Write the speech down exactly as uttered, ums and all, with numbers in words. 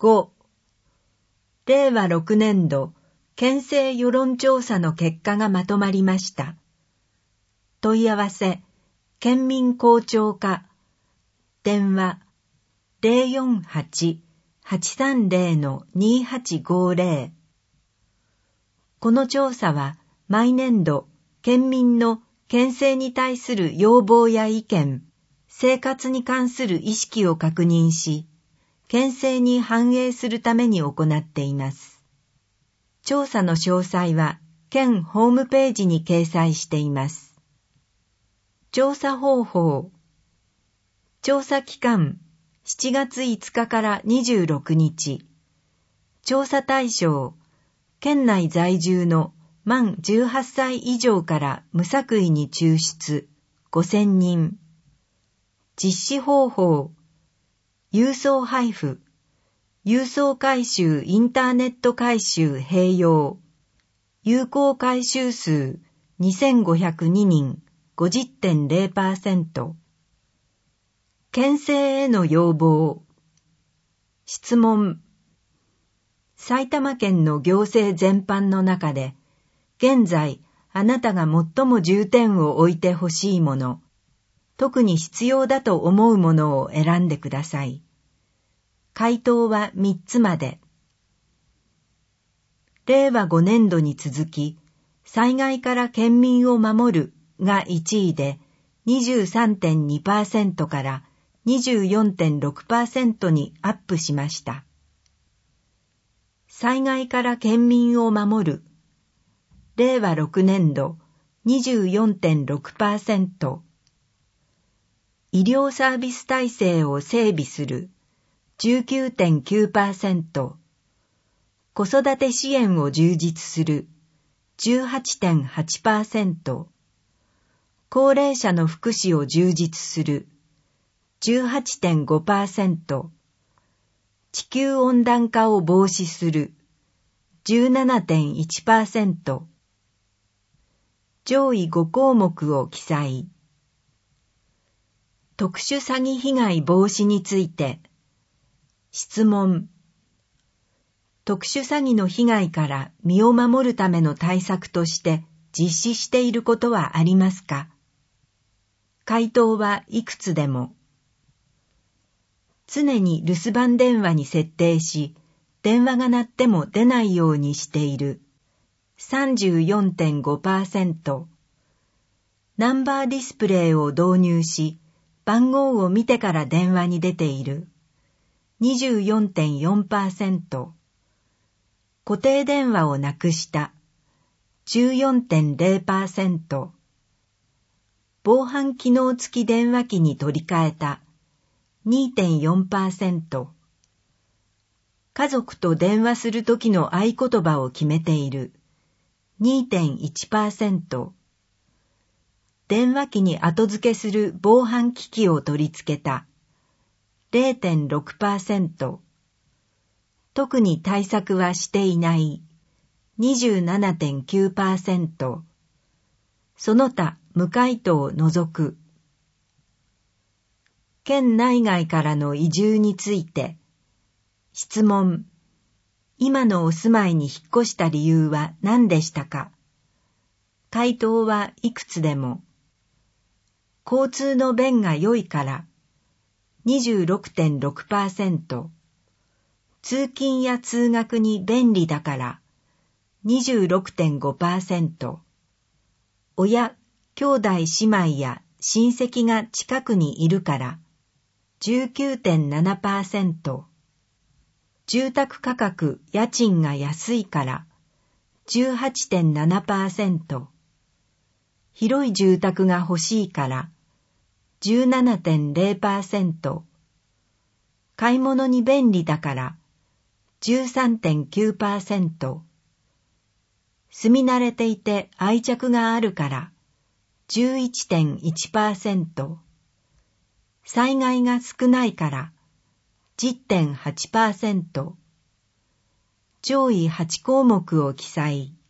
ご、れいわろくねんど県政世論調査の結果がまとまりました。問い合わせ、県民公聴課、電話 ゼロよんはち はちさんゼロ にはちごゼロ。この調査は毎年度県民の県政に対する要望や意見、生活に関する意識を確認し、県政に反映するために行っています。調査の詳細は県ホームページに掲載しています。調査方法。調査期間しちがついつかからにじゅうろくにち。調査対象、県内在住の満じゅうはっさい以上から無作為に抽出ごせんにん。実施方法、郵送配布、郵送回収インターネット回収併用、有効回収数にせんごひゃくににん ごじゅってんゼロパーセント。県政への要望。質問。埼玉県の行政全般の中で、現在あなたが最も重点を置いてほしいもの、特に必要だと思うものを選んでください。回答はみっつまで。れいわごねんどに続き、災害から県民を守るがいちいで にじゅうさんてんにパーセント から にじゅうよんてんろくパーセント にアップしました。災害から県民を守る。れいわろくねんど にじゅうよんてんろくパーセント。医療サービス体制を整備する じゅうきゅうてんきゅうパーセント。子育て支援を充実する じゅうはちてんはちパーセント。高齢者の福祉を充実する じゅうはちてんごパーセント。地球温暖化を防止する じゅうななてんいちパーセント。上位ごこうもくを記載。特殊詐欺被害防止について。質問。特殊詐欺の被害から身を守るための対策として実施していることはありますか？回答はいくつでも。常に留守番電話に設定し、電話が鳴っても出ないようにしている さんじゅうよんてんごパーセント。ナンバーディスプレイを導入し、番号を見てから電話に出ている にじゅうよんてんよんパーセント。固定電話をなくした じゅうよんてんゼロパーセント。防犯機能付き電話機に取り替えた にてんよんパーセント。家族と電話するときの合言葉を決めている にてんいちパーセント。電話機に後付けする防犯機器を取り付けた ゼロてんろくパーセント。特に対策はしていない にじゅうななてんきゅうパーセント。その他無回答を除く。県内外からの移住について。質問。今のお住まいに引っ越した理由は何でしたか？回答はいくつでも。交通の便が良いから にじゅうろくてんろくパーセント。通勤や通学に便利だから にじゅうろくてんごパーセント。親、兄弟姉妹や親戚が近くにいるから じゅうきゅうてんななパーセント。住宅価格、家賃が安いから じゅうはちてんななパーセント。広い住宅が欲しいから じゅうななてんゼロパーセント。買い物に便利だから じゅうさんてんきゅうパーセント。住み慣れていて愛着があるから じゅういってんいちパーセント。災害が少ないから じゅってんはちパーセント。上位はちこうもくを記載。